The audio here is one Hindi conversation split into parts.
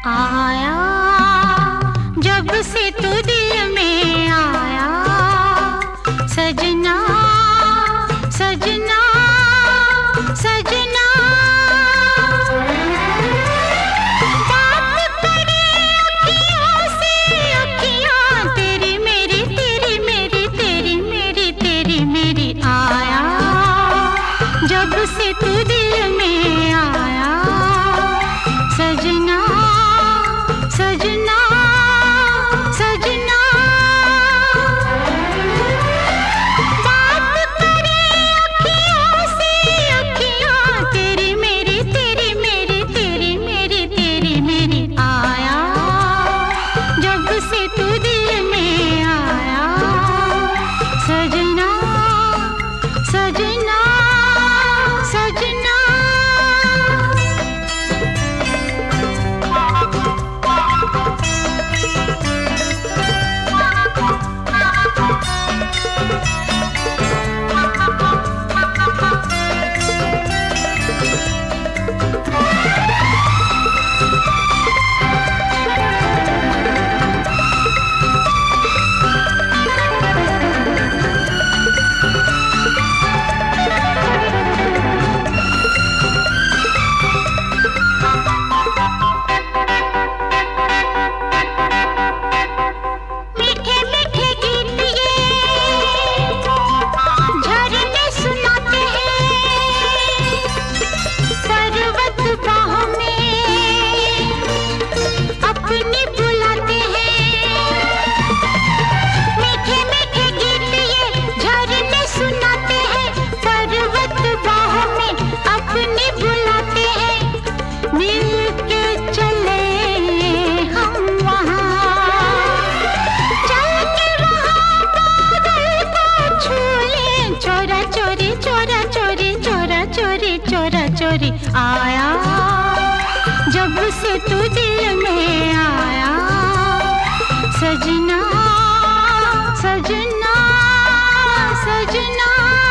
आया जब से तू दिल में आया, सजना सजना सजना। बात करे अखियों से अखियां, तेरी मेरी तेरी मेरी तेरी मेरी तेरी मेरी। आया जब से तू दिल में आया, सजना सजना सजना। बात करे अखियों से अखियां, तेरी मेरी तेरी मेरी तेरी मेरी तेरी मेरी। आया जब से तू दिल में आया, सजना सजना सजना। चोरा चोरी आया जब से तू दिल में आया, सजना सजना सजना।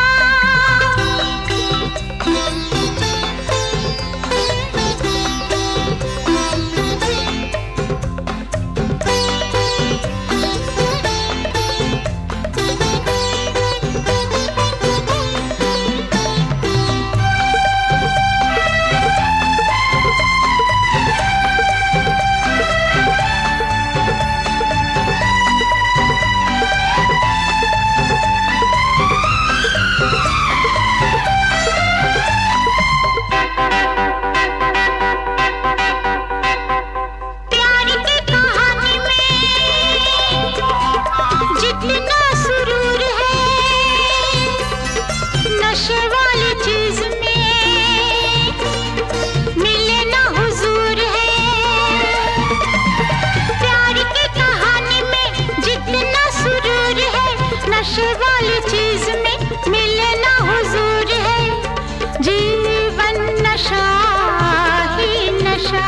नशे वाली चीज में मिले ना हुजूर है, प्यार की कहानी में जितना सुरूर है, नशे वाली चीज में मिले ना हुजूर है। जीवन नशा ही नशा,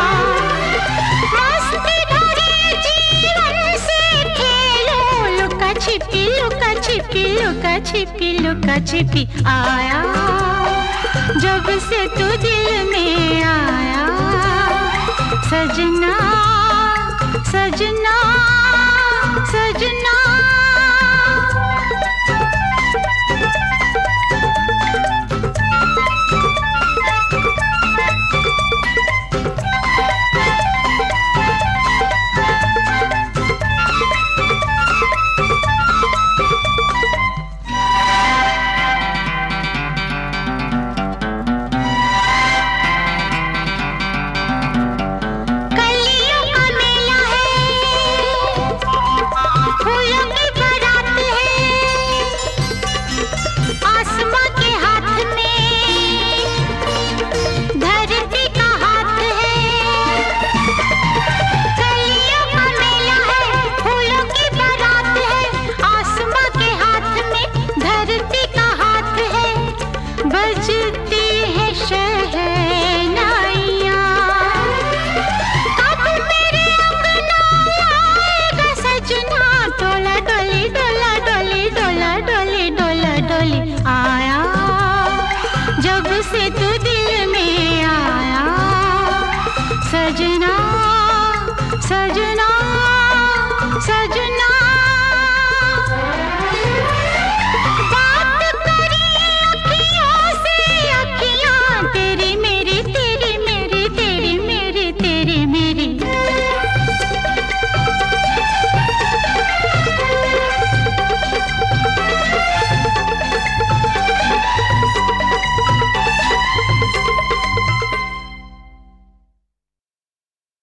मस्ती भरे जीवन से खेलो, लुका छिपी लुका छिपी लुका छिपी लुका छिपी। आया जब से तू दिल में आया, सजना सजना सजना। बजती है शहनाइयाँ, कब मेरे अंगना आएगा सजना, डोला डोली डोला डोली डोला डोली डोला डोली। आया जब से तू दिल में आया, सजना। सजना